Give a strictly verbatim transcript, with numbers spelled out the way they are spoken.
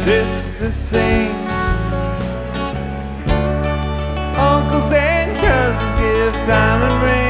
sisters sing. Uncles and cousins give diamond rings.